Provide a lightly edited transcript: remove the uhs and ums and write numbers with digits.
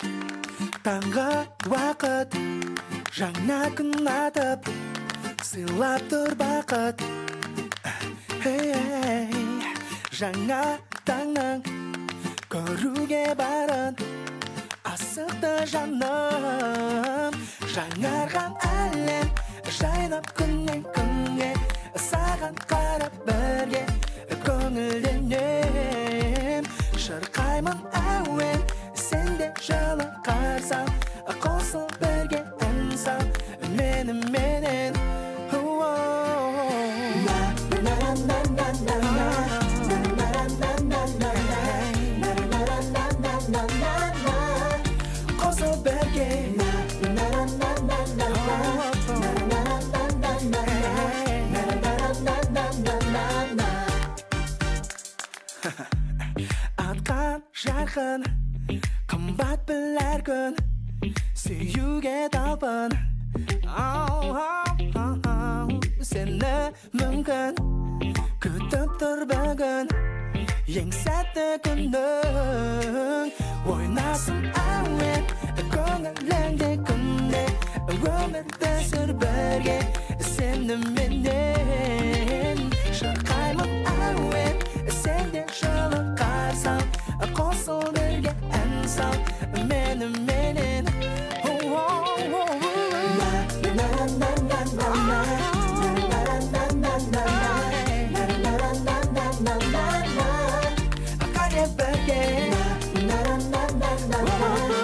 Tangga waqt жаңа күн атып сыйлап тұр бақыт жаңа таңның көруге барын асықты жаным жаңарған әлем жайнап күннен күнге саған қарап бірге көңілденем шырқаймын әуен сенде жылы қарсам қосыл бірге ән сал меніменен қосыл бірге атқан жарқын қымбат білер күн сүюге талпын сені мүмкін күтіп тұр бүгін ең сәтті күнің ойнасын әуен көңіліңде күнде өмірді сүр бірге сеніменен шырқаймын әуен сенде жылы қарсам қосыл бірге ән сал меніменен Birge